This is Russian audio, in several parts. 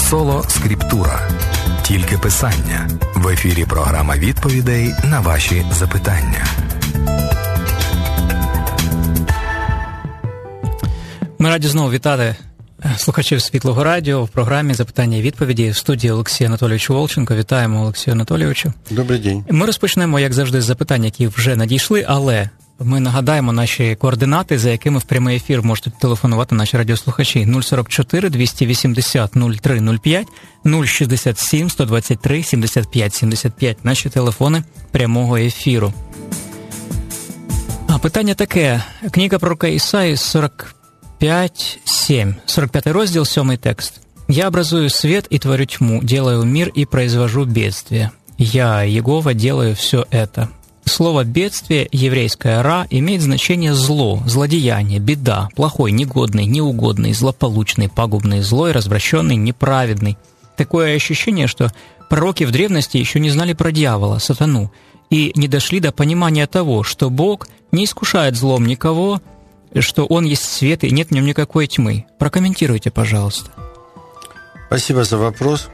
Соло Скриптура. Тільки писання. В ефірі програма відповідей на ваші запитання. Ми раді знову вітати слухачів Світлого радіо в програмі «Запитання і відповіді» в студії Олексій Анатолійович Волченко. Вітаємо, Олексію Анатолійовичу. Добрий день. Ми розпочнемо, як завжди, з запитань, які вже надійшли, але ми нагадаємо наші координати, за якими в прямий ефір можуть телефонувати наші радіослухачі. 044 280 0305, 067 123 75 75. Наші телефони прямого ефіру. А питання таке. Книга пророка Ісаї 45:7. 45 розділ, 7 текст. «Я образую свет и творю тьму, делаю мир и произвожу бедствие. Я, Егова, делаю все это». Слово «бедствие», еврейское «ра», имеет значение «зло», «злодеяние», «беда», «плохой», «негодный», «неугодный», «злополучный», «пагубный», «злой», «развращенный», «неправедный». Такое ощущение, что пророки в древности еще не знали про дьявола, сатану, и не дошли до понимания того, что Бог не искушает злом никого, что Он есть свет и нет в нем никакой тьмы. Прокомментируйте, пожалуйста. Спасибо за вопрос.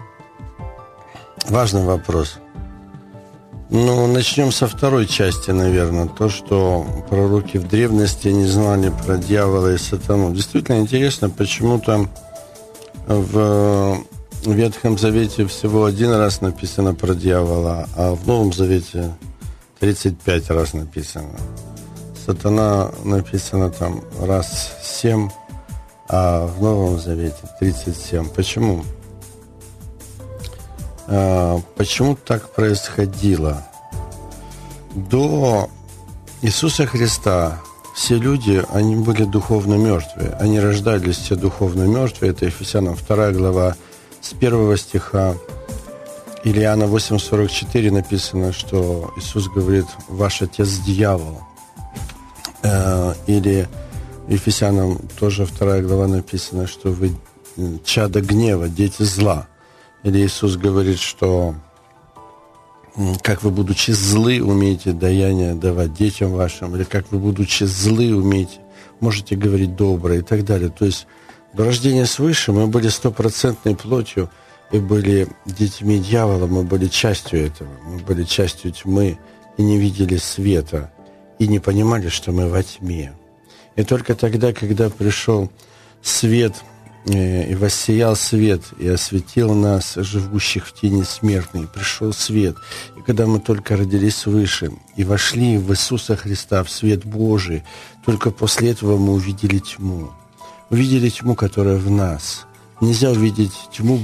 Важный вопрос. Ну, начнем со второй части, наверное. То, что пророки в древности не знали про дьявола и сатану. Действительно интересно, почему-то в Ветхом Завете всего один раз написано про дьявола, а в Новом Завете 35 раз написано. Сатана написано там раз 7, а в Новом Завете 37. Почему? Почему так происходило? До Иисуса Христа все люди, они были духовно мертвые. Они рождались все духовно мертвые. Это Ефесянам 2 глава с 1 стиха. Или Иоанна 8:44 написано, что Иисус говорит: «Ваш отец дьявол». Или Ефесянам тоже 2 глава написано, что вы чадо гнева, дети зла. Или Иисус говорит, что как вы, будучи злы, умеете даяние давать детям вашим, или как вы, будучи злы, можете говорить доброе и так далее. То есть до рождения свыше мы были 100% плотью и были детьми дьявола, мы были частью этого, мы были частью тьмы и не видели света, и не понимали, что мы во тьме. И только тогда, когда пришел свет, и воссиял свет, и осветил нас, живущих в тени смертной, пришел свет. И когда мы только родились свыше и вошли в Иисуса Христа, в свет Божий, только после этого мы увидели тьму. Увидели тьму, которая в нас. Нельзя увидеть тьму,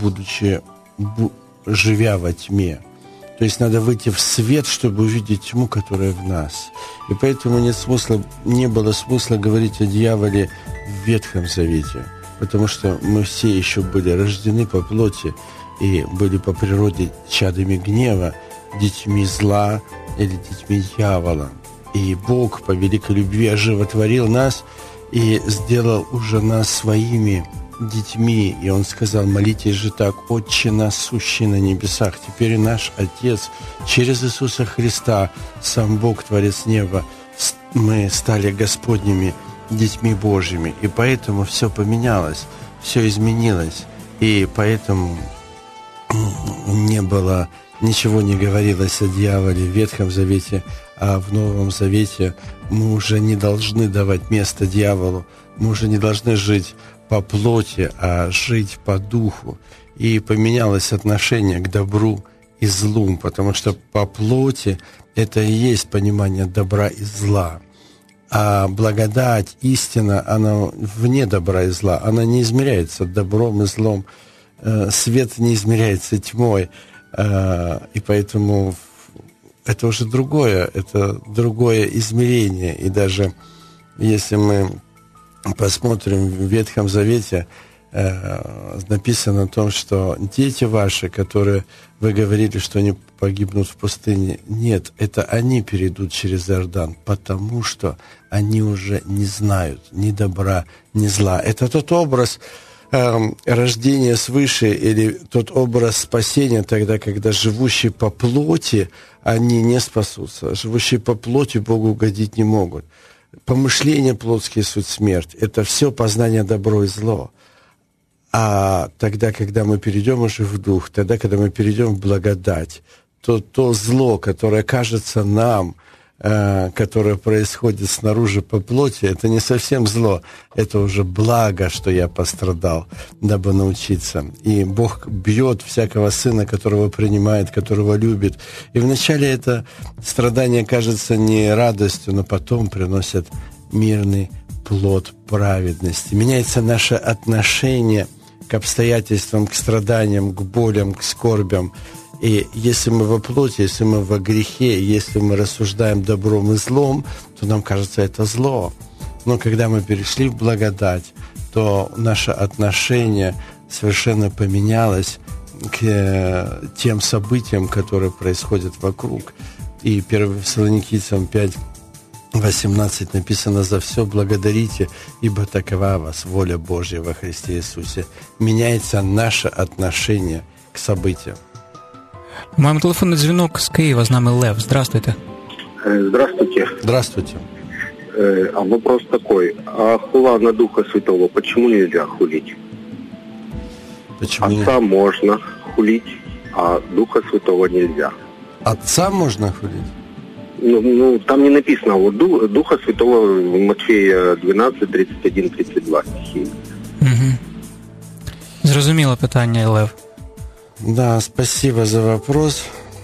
живя во тьме. То есть надо выйти в свет, чтобы увидеть тьму, которая в нас. И поэтому не было смысла говорить о дьяволе в Ветхом Завете, потому что мы все еще были рождены по плоти и были по природе чадами гнева, детьми зла или детьми дьявола. И Бог по великой любви оживотворил нас и сделал уже нас своими детьми. И Он сказал: молитесь же так: «Отче наш, сущий на небесах». Теперь наш Отец через Иисуса Христа, сам Бог, Творец неба, мы стали Господними детьми Божьими. И поэтому все поменялось, все изменилось. И поэтому ничего не говорилось о дьяволе в Ветхом Завете, а в Новом Завете мы уже не должны давать место дьяволу, мы уже не должны жить по плоти, а жить по духу. И поменялось отношение к добру и злу, потому что по плоти это и есть понимание добра и зла. А благодать, истина, она вне добра и зла, она не измеряется добром и злом. Свет не измеряется тьмой, и поэтому это уже другое измерение. И даже если мы посмотрим в Ветхом Завете, написано о том, что дети ваши, которые вы говорили, что они погибнут в пустыне, нет, это они перейдут через Иордан, потому что они уже не знают ни добра, ни зла. Это тот образ рождения свыше или тот образ спасения тогда, когда живущие по плоти, они не спасутся. Живущие по плоти Богу угодить не могут. Помышления плотские — суть смерть. Это все познание добро и зло. А тогда, когда мы перейдем уже в дух, тогда, когда мы перейдем в благодать, то зло, которое кажется нам, которое происходит снаружи по плоти, это не совсем зло, это уже благо, что я пострадал, дабы научиться. И Бог бьет всякого сына, которого принимает, которого любит. И вначале это страдание кажется не радостью, но потом приносит мирный плод праведности. Меняется наше отношение к обстоятельствам, к страданиям, к болям, к скорбям. И если мы во плоти, если мы во грехе, если мы рассуждаем добром и злом, то нам кажется это зло. Но когда мы перешли в благодать, то наше отношение совершенно поменялось к тем событиям, которые происходят вокруг. И 1 Фессалоникийцам 5:18 написано: «За все благодарите, ибо такова вас воля Божья во Христе Иисусе». Меняется наше отношение к событиям. Маємо телефонний дзвінок з Києва, з нами Лев. Здравствуйте. Здравствуйте. Здравствуйте. А вопрос такой. А хула на Духа Святого почему нельзя хулить? Почему? Отца можно хулить, а Духа Святого нельзя. Отца можно хулить? Ну там не написано. Вот Духа Святого в Матфея 12, 31, 32 стихи. Угу. Зрозуміло питання, Лев. Да, спасибо за вопрос.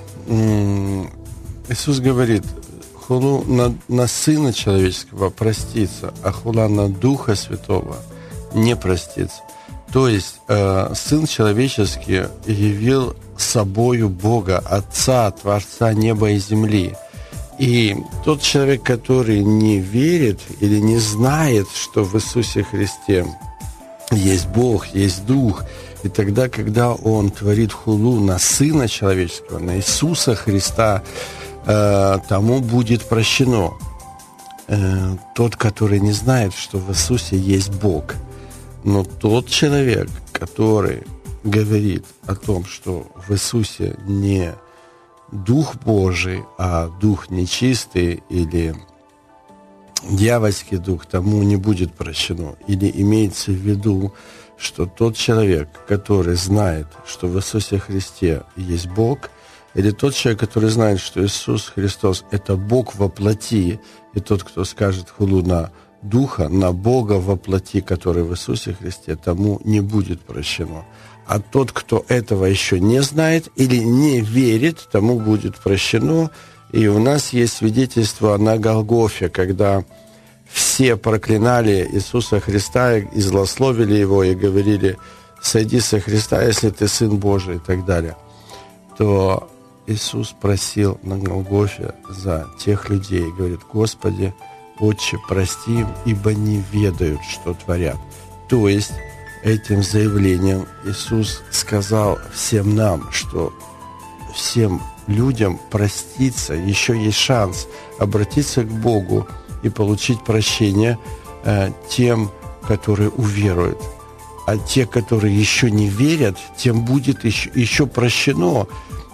Иисус говорит, хулу на Сына Человеческого простится, а хула на Духа Святого не простится. То есть Сын Человеческий явил собою Бога, Отца, Творца неба и земли. И тот человек, который не верит или не знает, что в Иисусе Христе есть Бог, есть Дух, и тогда, когда он творит хулу на Сына Человеческого, на Иисуса Христа, тому будет прощено. Тот, который не знает, что в Иисусе есть Бог. Но тот человек, который говорит о том, что в Иисусе не Дух Божий, а Дух нечистый или дьявольский дух, тому не будет прощено. Или имеется в виду, что тот человек, который знает, что в Иисусе Христе есть Бог, или тот человек, который знает, что Иисус Христос – это Бог во плоти, и тот, кто скажет хулу на Духа, на Бога во плоти, который в Иисусе Христе, тому не будет прощено. А тот, кто этого еще не знает или не верит, тому будет прощено. И у нас есть свидетельство на Голгофе, когда все проклинали Иисуса Христа и злословили Его, и говорили: «Сойди со Христа, если ты Сын Божий», и так далее. То Иисус просил на Голгофе за тех людей, говорит: «Господи, Отче, прости им, ибо не ведают, что творят». То есть этим заявлением Иисус сказал всем нам, что всем людям проститься, еще есть шанс обратиться к Богу и получить прощение тем, которые уверуют. А те, которые еще не верят, тем будет еще прощено.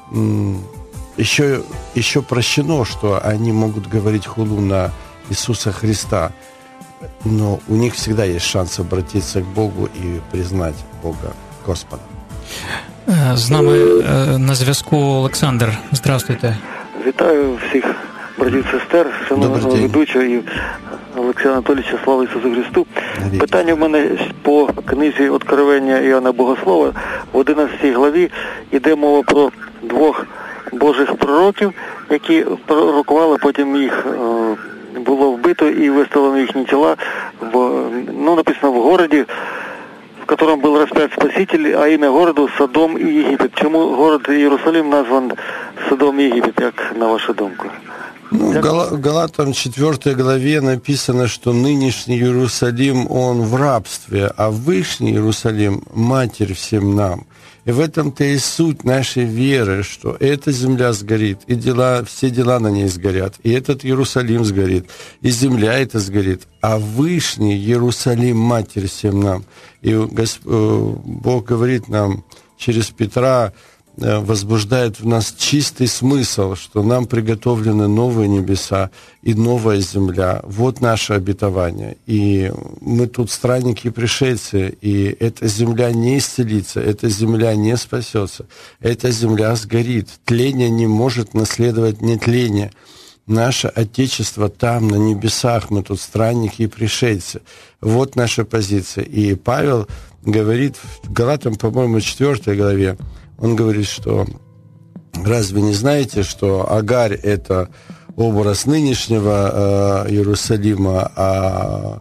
Еще прощено, что они могут говорить хулу на Иисуса Христа. Но у них всегда есть шанс обратиться к Богу і признати Бога Господа. З нами на зв'язку Олександр. Здравствуйте. Вітаю всіх братів і сестер, шановного ведучого і Олексія Анатолійовича, слава Ісусу Христу. Питання в мене по книзі «Откровення Іоанна Богослова». В 11 главі йде мова про двох Божих пророків, які пророкували, потім їх було вбито і виставлено їхні тіла, написано в городі, в котором был распят Спаситель, а имя городу Содом и Египет. Чему город Иерусалим назван Содом и Египет, как на вашу думку? В Галатам 4 главе написано, что нынешний Иерусалим, он в рабстве, а Вышний Иерусалим – Матерь всем нам. И в этом-то и суть нашей веры, что эта земля сгорит, и все дела на ней сгорят, и этот Иерусалим сгорит, и земля эта сгорит, а Вышний Иерусалим – Матерь всем нам. И Бог говорит нам через Петра: возбуждает в нас чистый смысл, что нам приготовлены новые небеса и новая земля. Вот наше обетование. И мы тут странники и пришельцы, и эта земля не исцелится, эта земля не спасется, эта земля сгорит. Тление не может наследовать нетление. Наше Отечество там, на небесах, мы тут странники и пришельцы. Вот наша позиция. И Павел говорит в Галатам, по-моему, 4 главе, он говорит, что разве не знаете, что Агарь – это образ нынешнего Иерусалима, а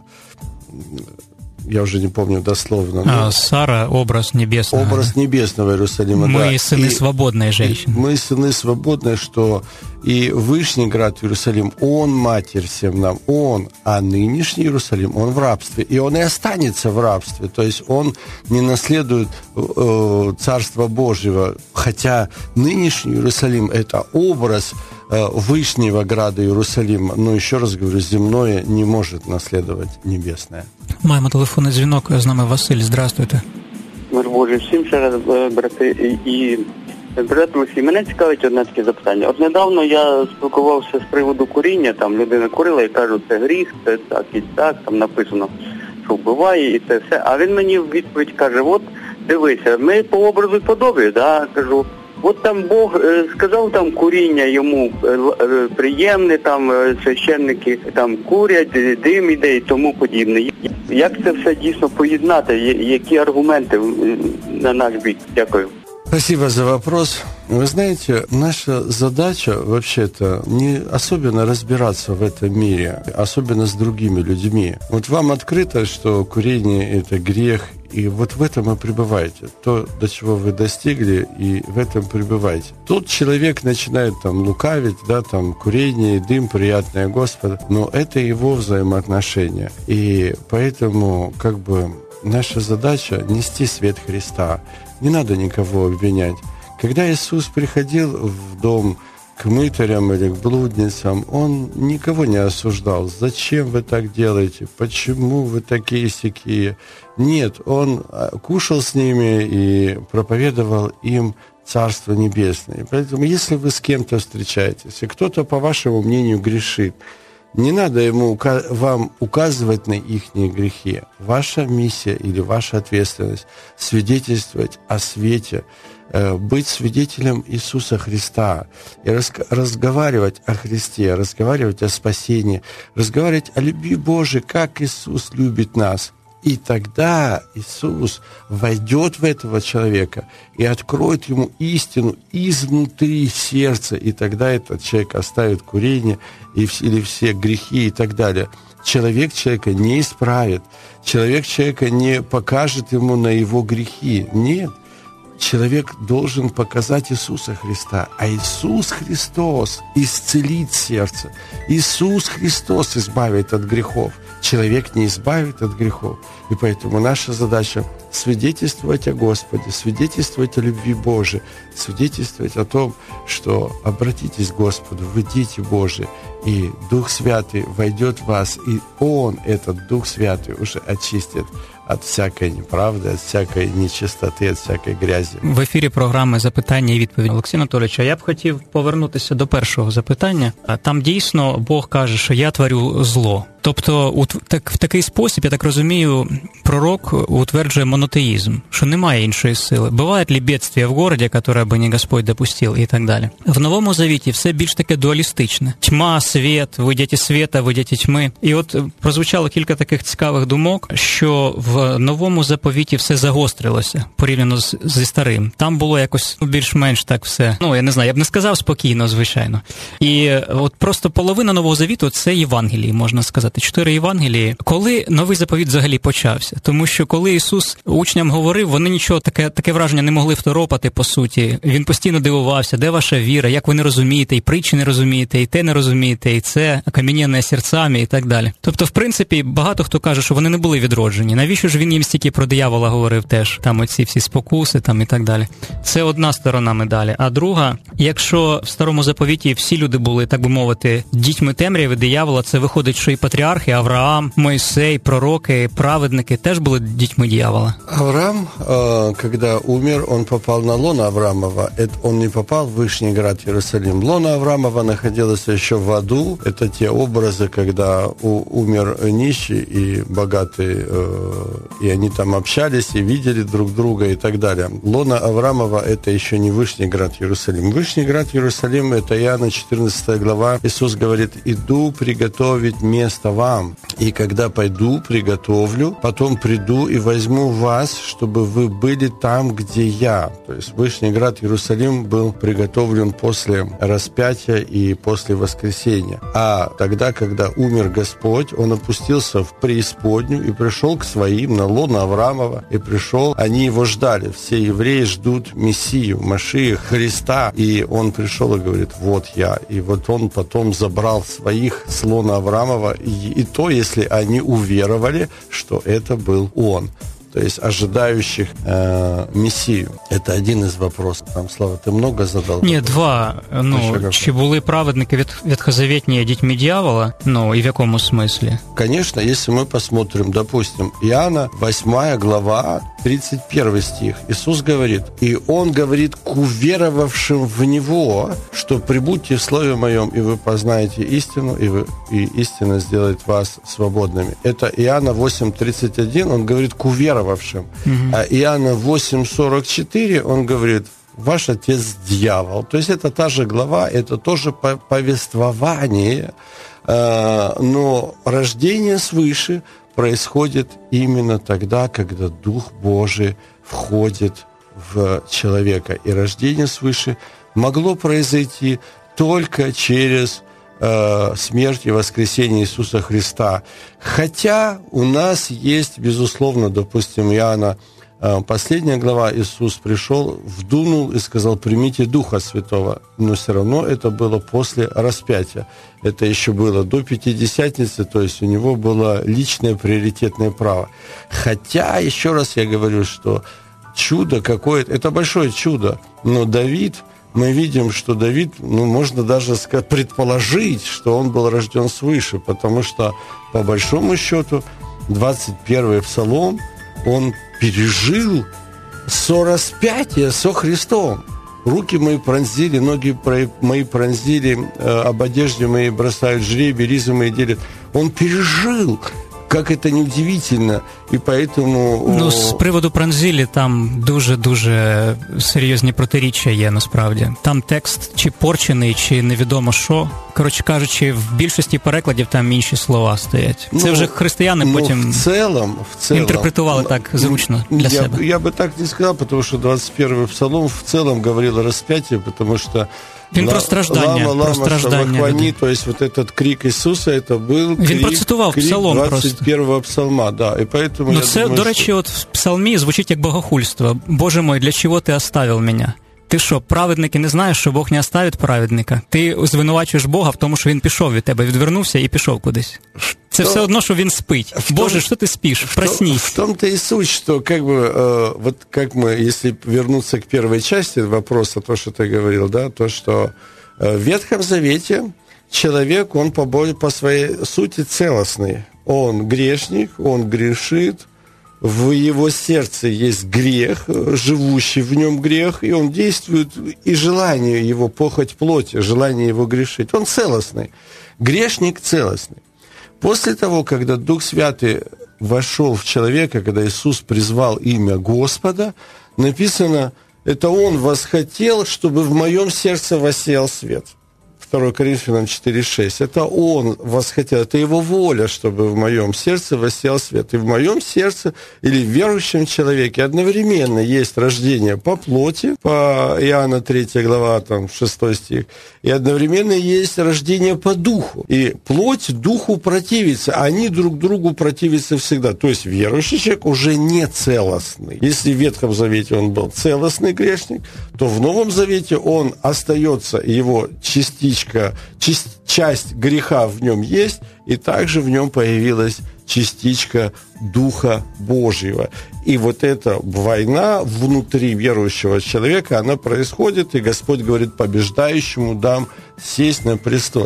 я уже не помню дословно. А Сара – образ небесного. Образ небесного Иерусалима, мы да. Сыны свободной женщины. Мы сыны свободной, что и Вышний град Иерусалим, он матерь всем нам, он, а нынешний Иерусалим, он в рабстве, и он и останется в рабстве, то есть он не наследует Царства Божьего, хотя нынешний Иерусалим – это образ Вышнего града Иерусалима, но еще раз говорю, земное не может наследовать небесное. Маємо телефонний дзвінок, з нами Василь, здравствуйте. Мир Божий всім ще раз, брати. І брат Олексій, мене цікавить одне таке запитання. От недавно я спілкувався з приводу куріння, там людина курила і кажуть, це гріх, це так і так, там написано, що вбиває і це все. А він мені в відповідь каже, от дивися, ми по образу і подобі, да, кажу, от там Бог сказав, там куріння йому приємне, там священники там курять, дим іде і тому подібне. Як це все дійсно поєднати? Які аргументи на наш бік? Дякую. Спасибо за вопрос. Вы знаете, наша задача вообще-то не особенно разбираться в этом мире, особенно с другими людьми. Вот вам открыто, что курение – это грех, и вот в этом и пребывайте. То, до чего вы достигли, и в этом пребывайте. Тут человек начинает там лукавить, да, там курение, дым, приятное Господу, но это его взаимоотношения. И поэтому, как бы, наша задача – нести свет Христа. Не надо никого обвинять. Когда Иисус приходил в дом к мытарям или к блудницам, Он никого не осуждал. Зачем вы так делаете? Почему вы такие-сякие? Нет, Он кушал с ними и проповедовал им Царство Небесное. Поэтому, если вы с кем-то встречаетесь, и кто-то, по вашему мнению, грешит, не надо вам указывать на их грехи. Ваша миссия или ваша ответственность – свидетельствовать о свете, быть свидетелем Иисуса Христа и разговаривать о Христе, разговаривать о спасении, разговаривать о любви Божией, как Иисус любит нас. И тогда Иисус войдет в этого человека и откроет ему истину изнутри сердца, и тогда этот человек оставит курение или все грехи и так далее. Человек человека не исправит, человек человека не покажет ему на его грехи. Нет. Человек должен показать Иисуса Христа, а Иисус Христос исцелит сердце. Иисус Христос избавит от грехов. Человек не избавит от грехов. И поэтому наша задача – свидетельствовать о Господе, свидетельствовать о любви Божией, свидетельствовать о том, что обратитесь к Господу, вы дети Божии, и Дух Святый войдет в вас, и Он, этот Дух Святый, уже очистит от всякой неправди, от всякої нечистоти, от всякої грязі. В ефірі програми «Запитання і відповіді». Олексій Анатолійович, я б хотів повернутися до першого запитання. Там дійсно Бог каже, що я творю зло. Тобто в такий спосіб, я так розумію, пророк утверджує монотеїзм, що немає іншої сили. Бувають ли бедствия в городі, яке би не Господь допустив, і так далі. В Новому Завіті все більш таке дуалістичне. Тьма, світ, ви діти світа, ви діти тьми. І от прозвучало кілька таких цікавих думок, що в Новому Заповіті все загострилося порівняно зі старим. Там було якось більш-менш так все. Я не знаю, я б не сказав спокійно, звичайно. І от просто половина Нового Завіту – це Євангелії, можна сказати. 4 Євангелії. Коли Новий Заповіт взагалі почався? Тому що коли Ісус учням говорив, вони нічого, таке враження не могли второпати, по суті. Він постійно дивувався, де ваша віра, як ви не розумієте, і притчі не розумієте, і те не розумієте, і це окам'янене серцями, і так далі. Тобто, в принципі, багато хто каже, що вони не були відроджені. Навіщо ж він їм стільки про диявола говорив теж? Там оці всі спокуси, там і так далі. Це одна сторона медалі. А друга, якщо в Старому Заповіті всі люди були, так би мовити, дітьми темряви, диявола, це виходить, що і патріархи патріархи, Авраам, Мойсей, пророки, праведники теж були дітьми дьявола? Авраам, когда умер, он попал на лоно Авраамова. Он не попал в Вышний град Иерусалим. Лоно Авраамова находилось еще в аду. Это те образы, когда умер нищий и богатый, и они там общались и видели друг друга и так далее. Лоно Авраамова – это еще не Вышний град Иерусалим. Вышний град Иерусалим – это Иоанна 14 глава. Иисус говорит: «Иду приготовить место вам, и когда пойду, приготовлю, потом приду и возьму вас, чтобы вы были там, где я». То есть Вышний град Иерусалим был приготовлен после распятия и после воскресения. А тогда, когда умер Господь, Он опустился в преисподнюю и пришел к своим на лоно Авраамова, и пришел, они его ждали. Все евреи ждут Мессию, Машиах, Христа, и Он пришел и говорит: «Вот я». И вот Он потом забрал своих с лона Авраамова, и то, если они уверовали, что это был Он. То есть ожидающих Мессию. Это один из вопросов. Там, Слава, ти много задав? Ні, два. Чи були праведники ветхозаветні дітьми дьявола? І в якому смислі? Конечно, если мы посмотрим, допустим, Иоанна 8 глава, 31 стих. Иисус говорит: «И Он говорит к уверовавшим в Него, что прибудьте в Слове Моем, и вы познаете истину, и истина сделает вас свободными». Это Иоанна 8:31, Он говорит к уверовавшим. А Иоанна 8:44, Он говорит: «Ваш отец дьявол». То есть это та же глава, это тоже повествование, но рождение свыше происходит именно тогда, когда Дух Божий входит в человека. И рождение свыше могло произойти только через смерть и воскресение Иисуса Христа. Хотя у нас есть, безусловно, допустим, Иоанна, последняя глава, Иисус пришел, вдунул и сказал: «Примите Духа Святого». Но все равно это было после распятия. Это еще было до Пятидесятницы, то есть у него было личное приоритетное право. Хотя, еще раз я говорю, что чудо какое-то, это большое чудо, но Давид, мы видим, что Давид, можно даже предположить, что он был рожден свыше, потому что, по большому счету, 21-й псалом, он пережил распятие со Христом. «Руки мои пронзили, ноги мои пронзили, об одежде моей бросают жребий, ризы мои делят». Он пережил. Как это неудивительно, і поэтому... З приводу пронзілі там дуже-дуже серйозні протиріччя є, насправді. Там текст чи порчений, чи невідомо що. Коротше кажучи, в більшості перекладів там інші слова стоять. Це вже християни потім в цілому інтерпретували так зручно для себе. Я би так не сказав, тому що 21-й псалом в цілому говорив о розп'ятті, тому що він про страждання. То есть вот этот крик Ісуса, это был він процитував псалом 21-го псалма, да. І поэтому це, думаю, до речі, от в псалмі звучить як богохульство. «Боже мой, для чого ти оставив мене?» Ти що, праведники не знаєш, що Бог не оставить праведника? Ти звинувачуєш Бога в тому, що він пішов від тебе, відвернувся і пішов кудись. Це все одно, що він спить. Боже, що ти спиш? Проснись. В том-то и суть, что вот как мы, если вернуться к первой части вопроса, то, что ты говорил, да, то, что в Ветхом Завете человек, он по своей сути целостный. Он грешник, он грешит, в его сердце есть грех, живущий в нем грех, и он действует, и желание его, похоть плоти, желание его грешить. Он целостный. Грешник целостный. После того, когда Дух Святый вошел в человека, когда Иисус призвал имя Господа, написано, это Он восхотел, чтобы в моем сердце воссиял свет. 2 Коринфянам 4:6. Это Он восхотел, это Его воля, чтобы в моем сердце воссиял свет. И в моем сердце, или в верующем человеке, одновременно есть рождение по плоти, по Иоанна 3 глава, 6 стих, и одновременно есть рождение по духу. И плоть духу противится, они друг другу противятся всегда. То есть верующий человек уже не целостный. Если в Ветхом Завете он был целостный грешник, то в Новом Завете он остается, его часть греха в нем есть, и также в нем появилась частичка Духа Божьего. И вот эта война внутри верующего человека, она происходит, и Господь говорит: побеждающему дам сесть на престоле.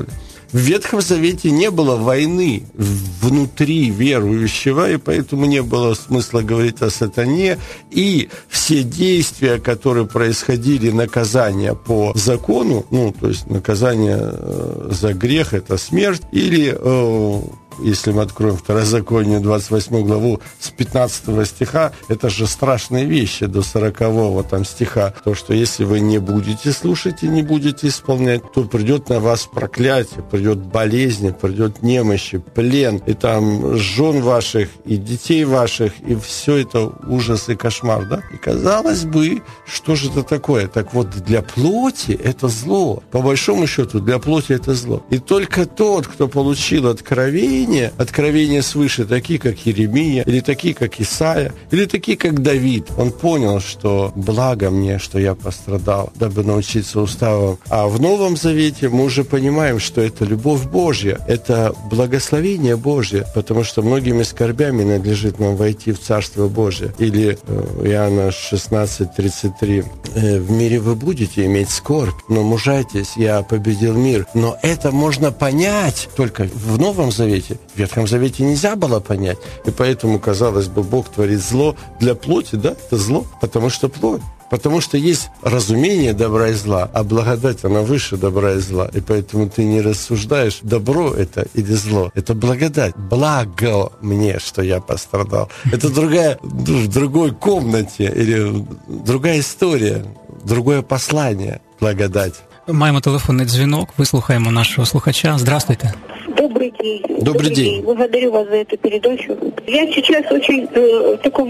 В Ветхом Завете не было войны внутри верующего, и поэтому не было смысла говорить о сатане. И все действия, которые происходили, наказания по закону, то есть наказание за грех – это смерть, или... Если мы откроем Второзаконие, 28 главу, с 15 стиха, это же страшные вещи до 40 там стиха. То, что если вы не будете слушать и не будете исполнять, то придет на вас проклятие, придет болезнь, придет немощи, плен, и там жен ваших, и детей ваших, и все это ужас и кошмар, да? И казалось бы, что же это такое? Так вот, для плоти это зло. По большому счету, для плоти это зло. И только тот, кто получил откровение свыше, такие, как Иеремия, или такие, как Исаия, или такие, как Давид, он понял, что благо мне, что я пострадал, дабы научиться уставам. А в Новом Завете мы уже понимаем, что это любовь Божья, это благословение Божье, потому что многими скорбями надлежит нам войти в Царство Божие. Или Иоанна 16:33. В мире вы будете иметь скорбь, но мужайтесь, я победил мир. Но это можно понять только в Новом Завете. В Ветхом Завете нельзя было понять. И поэтому, казалось бы, Бог творит зло для плоти, да, это зло, потому что плоть. Потому что есть разумение добра и зла, а благодать, она выше добра и зла. И поэтому ты не рассуждаешь, добро это или зло. Это благодать. Благо мне, что я пострадал. Это в другой комнате или другая история, другое послание. Благодать. Маємо телефонний дзвінок, вислухаємо нашого слухача. Здравствуйте. Добрый день. Добрый день. Благодарю вас за эту передачу. Я сейчас очень в таком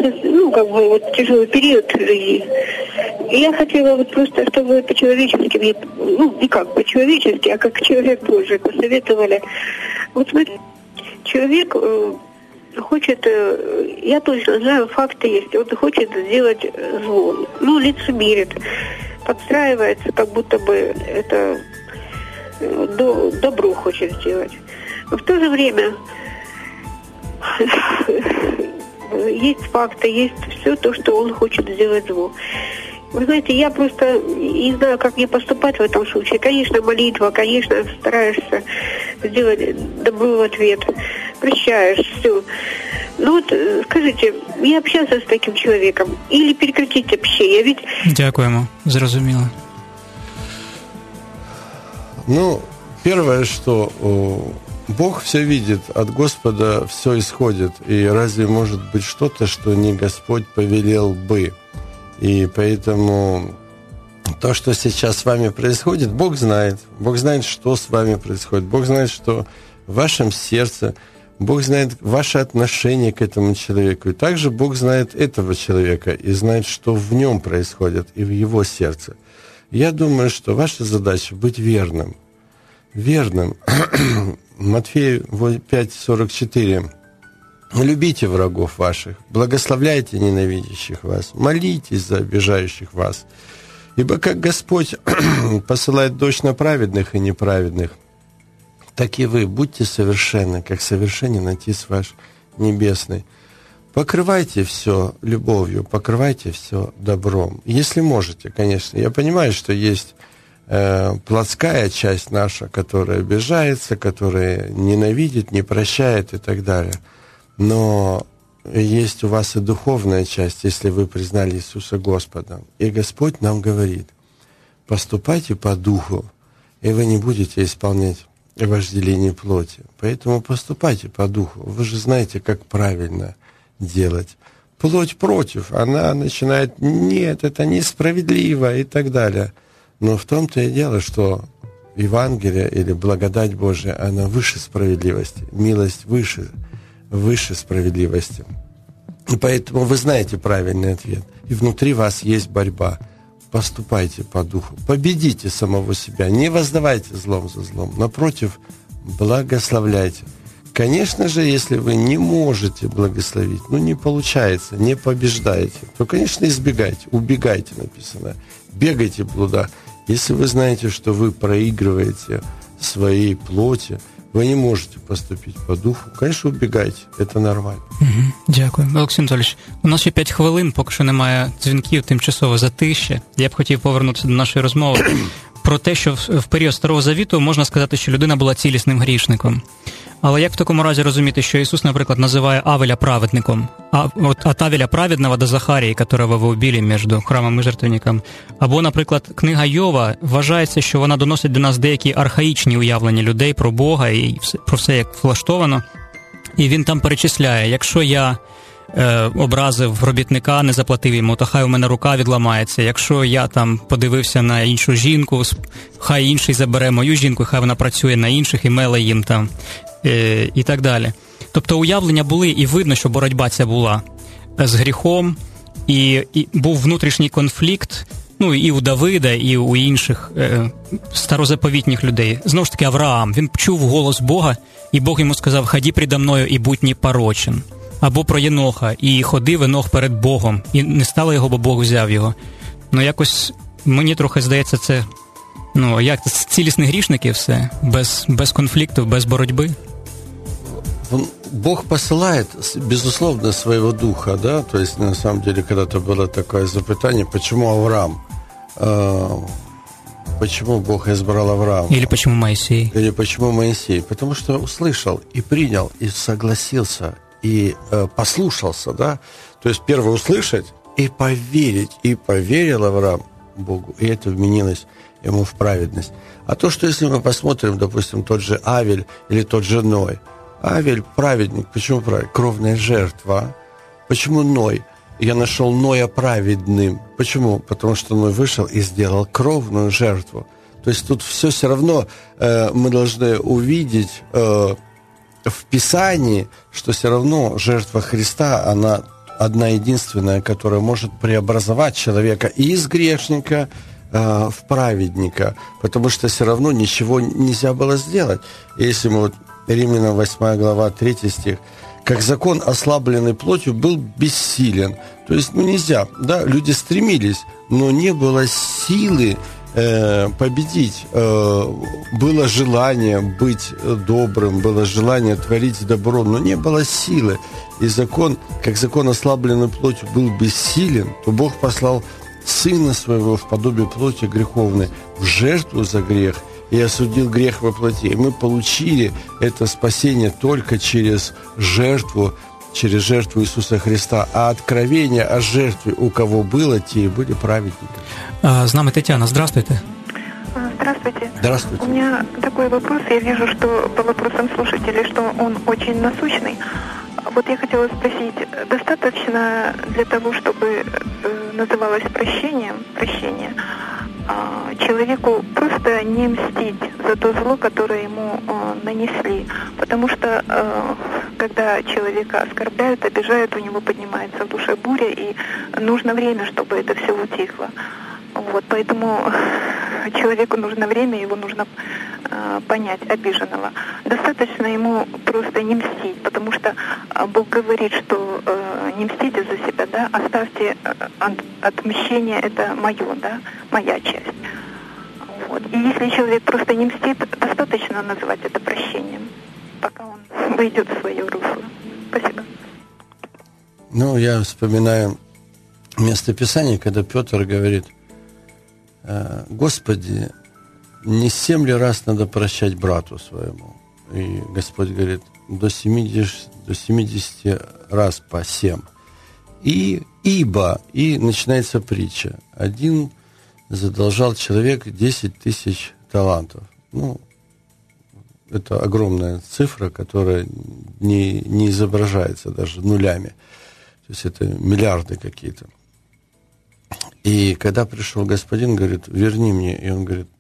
тяжелый период жизни. И я хотела просто, чтобы вы по-человечески, не как по-человечески, а как человек Божий посоветовали. Вот смотрите, человек хочет, я точно знаю, факты есть, он хочет сделать зло, лицемерит, подстраивается, как будто бы это добро хочет сделать. Но в то же время есть факты, есть все то, что он хочет сделать зло. Вы знаете, я просто не знаю, как мне поступать в этом случае. Конечно, молитва, конечно, стараешься сделать добро в ответ, прощаешь, все. Ну вот, скажите, я общался с таким человеком или прекратить общение? Ведь... Дякуємо, зрозуміло. Первое, что Бог все видит, от Господа все исходит. И разве может быть что-то, что не Господь повелел бы? И поэтому то, что сейчас с вами происходит, Бог знает. Бог знает, что с вами происходит. Бог знает, что в вашем сердце. Бог знает ваше отношение к этому человеку. И также Бог знает этого человека и знает, что в нем происходит и в его сердце. Я думаю, что ваша задача быть верным. Верным. Матфея 5:44. Любите врагов ваших, благословляйте ненавидящих вас, молитесь за обижающих вас. Ибо как Господь посылает дождь на праведных и неправедных, так и вы будьте совершенны, как совершенен Отец ваш Небесный. Покрывайте все любовью, покрывайте все добром. Если можете, конечно. Я понимаю, что есть плотская часть наша, которая обижается, которая ненавидит, не прощает и так далее. Но есть у вас и духовная часть, если вы признали Иисуса Господом. И Господь нам говорит, поступайте по духу, и вы не будете исполнять вожделение плоти. Поэтому поступайте по духу. Вы же знаете, как правильно делать. Плоть против, она начинает, нет, это несправедливо и так далее. Но в том-то и дело, что Евангелие или благодать Божия, она выше справедливости, милость выше справедливости. И поэтому вы знаете правильный ответ. И внутри вас есть борьба. Поступайте по духу. Победите самого себя. Не воздавайте злом за злом. Напротив, благословляйте. Конечно же, если вы не можете благословить, не получается, не побеждаете, то, конечно, избегайте, убегайте, написано. Бегайте блуда. Если вы знаете, что вы проигрываете своей плоти, ви не можете поступити по духу, конечно, убігайте, це нормально. Дякую. Олексій Анатолійович, у нас ще 5 хвилин, поки що немає дзвінків, тимчасово затишє. Я б хотів повернутися до нашої розмови. про те, що в період Старого Завіту можна сказати, що людина була цілісним грішником. Але як в такому разі розуміти, що Ісус, наприклад, називає Авеля праведником, от Авеля праведного до Захарії, которого ви убили між храмом і жертвенником? Або, наприклад, книга Йова вважається, що вона доносить до нас деякі архаїчні уявлення людей про Бога і про все, як влаштовано. І він там перечисляє, якщо я образив робітника, не заплатив йому, то хай у мене рука відламається. Якщо я там подивився на іншу жінку, хай інший забере мою жінку, хай вона працює на інших і меле їм там, і так далі. Тобто уявлення були, і видно, що боротьба ця була з гріхом, і був внутрішній конфлікт, ну, і у Давида, і у інших старозаповітніх людей. Знову ж таки, Авраам, він чув голос Бога, і Бог йому сказав: «Ході предо мною і будь непорочен». Або про Єноха: «І ходив Енох перед Богом, і не стало його, бо Бог взяв його». Ну, якось мені трохи здається, це, ну, як це, цілісні грішники все, без конфліктів, без боротьби. Бог посылает, безусловно, своего духа, да, то есть, на самом деле, когда-то было такое запытание, почему Авраам, почему Бог избрал Авраама. Или почему Моисей. Или почему Моисей, потому что услышал и принял, и согласился, и послушался, да, то есть, первое услышать и поверить, и поверил Авраам Богу, и это вменилось ему в праведность. А то, что если мы посмотрим, допустим, тот же Авель или тот же Ной, Авель праведник. Почему праведник? Кровная жертва. Почему Ной? Я нашел Ноя праведным. Почему? Потому что Ной вышел и сделал кровную жертву. То есть тут все равно мы должны увидеть в Писании, что все равно жертва Христа, она одна единственная, которая может преобразовать человека из грешника в праведника. Потому что все равно ничего нельзя было сделать. Если мы вот Римлянам 8 глава, 3 стих. «Как закон, ослабленный плотью, был бессилен». То есть, нельзя, да, люди стремились, но не было силы победить. Было желание быть добрым, было желание творить добро, но не было силы. И закон, как закон, ослабленный плотью, был бессилен, то Бог послал Сына Своего в подобие плоти греховной, в жертву за грех, и осудил грех во плоти. И мы получили это спасение только через жертву Иисуса Христа. А откровение о жертве у кого было, те и были праведниками. С нами Татьяна. Здравствуйте. Здравствуйте. Здравствуйте. У меня такой вопрос. Я вижу, что по вопросам слушателей, что он очень насущный. Вот я хотела спросить, достаточно для того, чтобы называлось прощение, человеку просто не мстить за то зло, которое ему нанесли. Потому что когда человека оскорбляют, обижают, у него поднимается в душе буря, и нужно время, чтобы это все утихло. Вот, поэтому человеку нужно время, его нужно понять, обиженного. Достаточно ему просто не мстить, потому что Бог говорит, что не мстите за себя, да, оставьте отмщение, это мое, да, моя часть. Вот. И если человек просто не мстит, достаточно называть это прощением, пока он войдет в свое русло. Спасибо. Ну, я вспоминаю местописание, когда Петр говорит: «Господи, не 7 ли раз надо прощать брату своему?» И Господь говорит: до 70 раз по 7. И начинается притча. Один задолжал человек 10 тысяч талантов. Ну, это огромная цифра, которая не изображается даже нулями. То есть это миллиарды какие-то. И когда пришел господин, говорит: верни мне. И он говорит: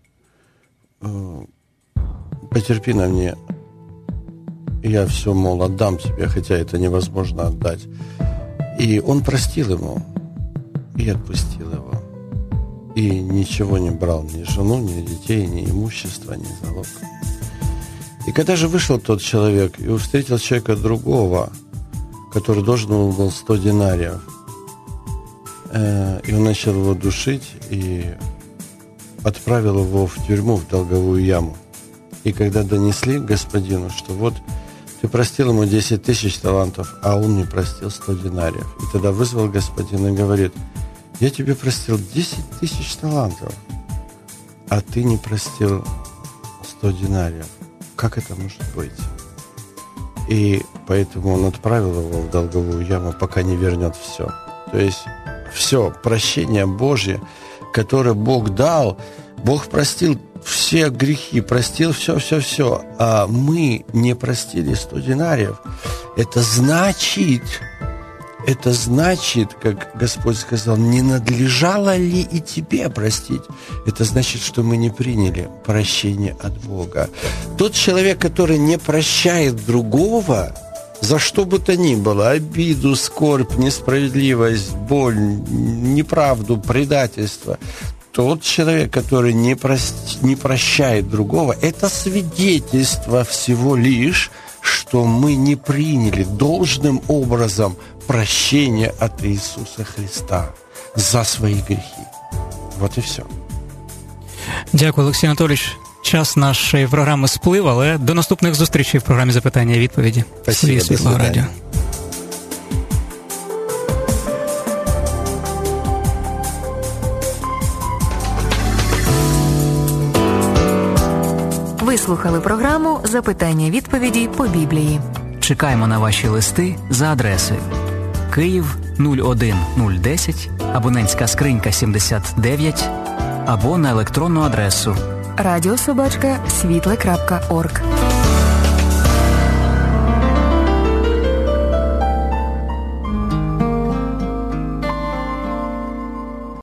потерпи на мне. Я все, мол, отдам тебе, хотя это невозможно отдать. И он простил ему и отпустил его. И ничего не брал, ни жену, ни детей, ни имущества, ни залог. И когда же вышел тот человек и встретил человека другого, который должен был 100 динариев, и он начал его душить и отправил его в тюрьму, в долговую яму. И когда донесли господину, что вот ты простил ему 10 тысяч талантов, а он не простил 100 динариев. И тогда вызвал господин и говорит: я тебе простил 10 тысяч талантов. а ты не простил 100 динариев. Как это может быть? И поэтому он отправил его в долговую яму, пока не вернет все. То есть все, прощение Божье, которое Бог дал, Бог простил все грехи, простил все, а мы не простили 100 динариев. Это значит, как Господь сказал, не надлежало ли и тебе простить? Это значит, что мы не приняли прощение от Бога. Тот человек, который не прощает другого, за что бы то ни было, обиду, скорбь, несправедливость, боль, неправду, предательство, тот человек, который не прощает другого, это свидетельство всего лишь, что мы не приняли должным образом прощение от Иисуса Христа за свои грехи. Вот і все. Дякую, Олексій Анатолійович. Час нашої програми сплив, але до наступних зустрічей в програмі «Запитання і відповіді». Спасибо, Світлого радіо. Ви слухали програму «Запитання-відповіді по Біблії». Чекаємо на ваші листи за адресою Київ 01010, абонентська скринька 79, або на електронну адресу радіособачка.світле.орг.